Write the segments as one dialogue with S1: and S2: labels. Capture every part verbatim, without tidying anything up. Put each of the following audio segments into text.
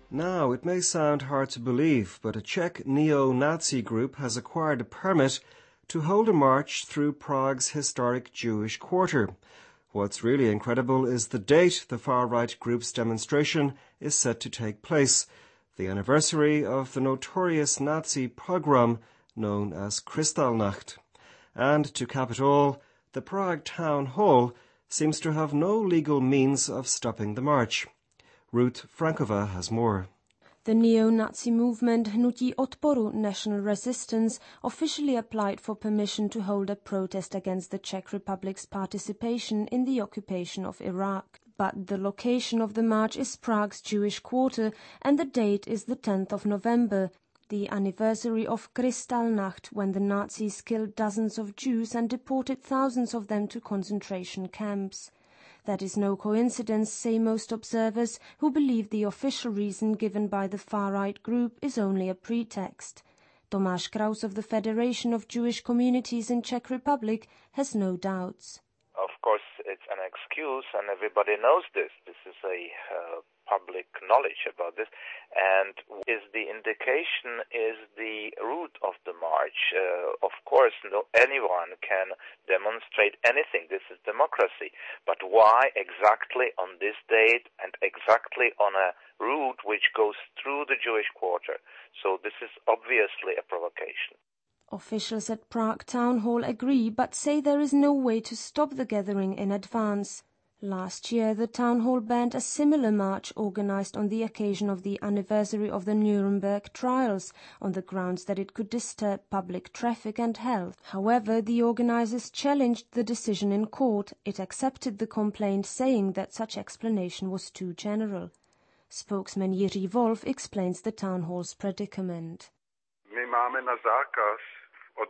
S1: Now, it may sound hard to believe, but a Czech neo-Nazi group has acquired a permit to hold a march through Prague's historic Jewish quarter. What's really incredible is the date the far-right group's demonstration is set to take place, the anniversary of the notorious Nazi pogrom known as Kristallnacht. And to cap it all, the Prague Town Hall seems to have no legal means of stopping the march. Ruth Frankova has more.
S2: The neo-Nazi movement Hnutí Odporu National Resistance officially applied for permission to hold a protest against the Czech Republic's participation in the occupation of Iraq. But the location of the march is Prague's Jewish quarter, and the date is the tenth of November, the anniversary of Kristallnacht, when the Nazis killed dozens of Jews and deported thousands of them to concentration camps. That is no coincidence, say most observers, who believe the official reason given by the far-right group is only a pretext. Tomáš Kraus of the Federation of Jewish Communities in Czech Republic has no doubts.
S3: Of course, it's an excuse, and everybody knows this. This is a uh, public knowledge about this, and is the indication is the route of the march. Uh, of course, no, anyone can demonstrate anything. This is democracy. But why exactly on this date and exactly on a route which goes through the Jewish quarter? So this is obviously a provocation.
S2: Officials at Prague Town Hall agree, but say there is no way to stop the gathering in advance. Last year, the town hall banned a similar march organized on the occasion of the anniversary of the Nuremberg trials, on the grounds that it could disturb public traffic and health. However, the organizers challenged the decision in court. It accepted the complaint, saying that such explanation was too general. Spokesman Jiří Wolf explains the town hall's predicament.
S4: My máme na zákaz od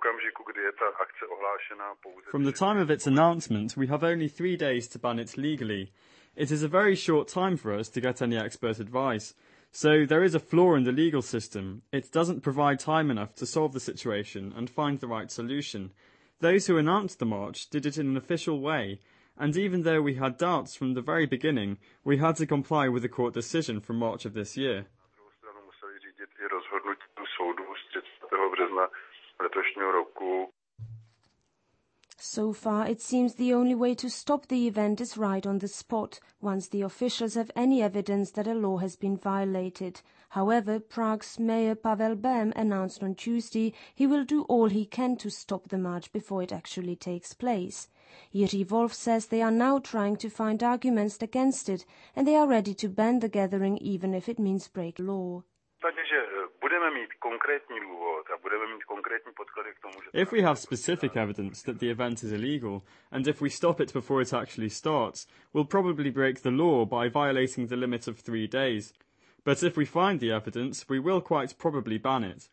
S5: From the time of its announcement, we have only three days to ban it legally. It is a very short time for us to get any expert advice. So there is a flaw in the legal system. It doesn't provide time enough to solve the situation and find the right solution. Those who announced the march did it in an official way, and even though we had doubts from the very beginning, we had to comply with the court decision from March of this year.
S2: So far, it seems the only way to stop the event is right on the spot, once the officials have any evidence that a law has been violated. However, Prague's Mayor Pavel Bém announced on Tuesday he will do all he can to stop the march before it actually takes place. Jiří Wolf says they are now trying to find arguments against it, and they are ready to ban the gathering even if it means break law.
S5: If we have specific evidence that the event is illegal, and if we stop it before it actually starts, we'll probably break the law by violating the limit of three days. But if we find the evidence, we will quite probably ban it.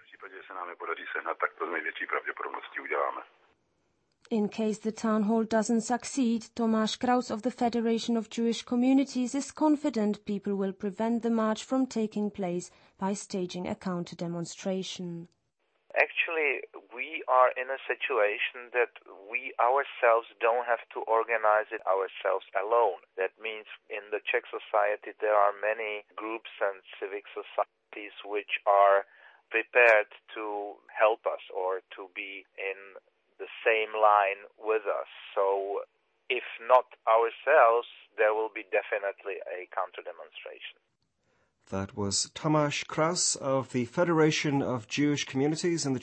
S2: In case the town hall doesn't succeed, Tomáš Kraus of the Federation of Jewish Communities is confident people will prevent the march from taking place by staging a counter-demonstration.
S3: Actually, we are in a situation that we ourselves don't have to organize it ourselves alone. That means in the Czech society there are many groups and civic societies which are prepared to help us or to be in the same line with us. So if not ourselves, there will be definitely a counter-demonstration.
S1: That was Tomáš Kraus of the Federation of Jewish Communities in the